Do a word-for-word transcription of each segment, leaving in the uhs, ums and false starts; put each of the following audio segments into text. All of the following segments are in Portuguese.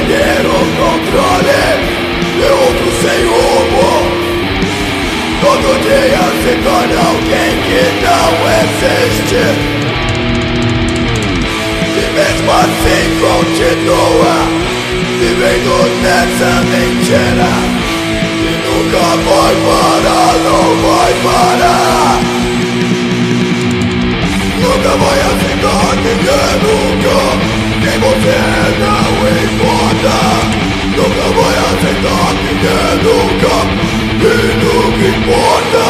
perder o controle de outro sem rumo. Todo dia se torna alguém que não existe, e mesmo assim continua vivendo nessa mentira, e nunca vai parar, não vai parar. Nunca vai aceitar ninguém, nunca. Quem você é não importa. Nunca vai aceitar ninguém, nunca. E nunca importa.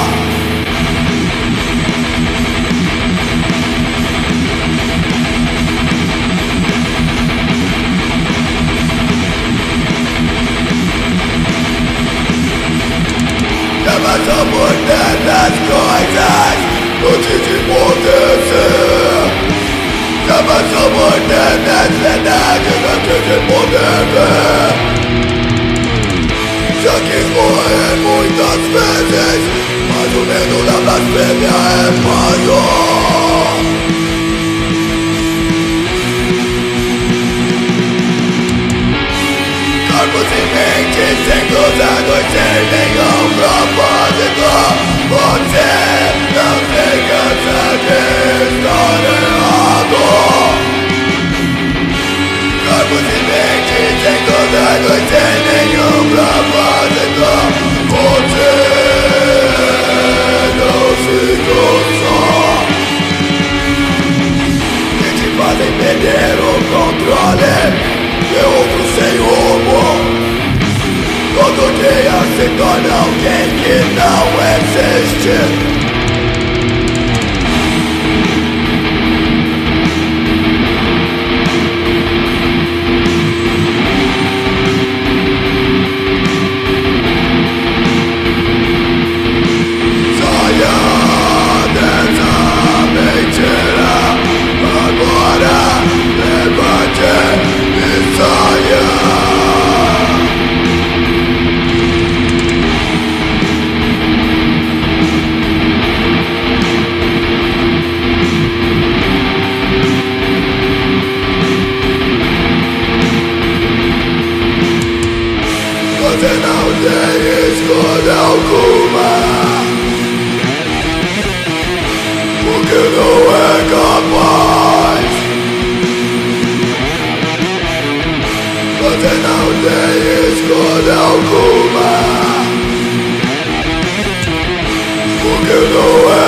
Já passou por tantas coisas antes de acontecer. Já passou por tantas verdades antes de poder ver. Já quis morrer muitas vezes, mas o medo da blasfêmia é maior. Corpos e mentes sendo usados sem nenhum propósito. Você não tem cansa de estar errado. Corpos e mentes sendo usados sem nenhum propósito. Você não se cansa, que te fazem perder o controle de outro sem rumo. Todo dia se torna alguém que não existe. Saia dessa mentira agora, levante e saia. Você não tem escolha alguma, porque não é capaz. Você não tem escolha alguma, porque não é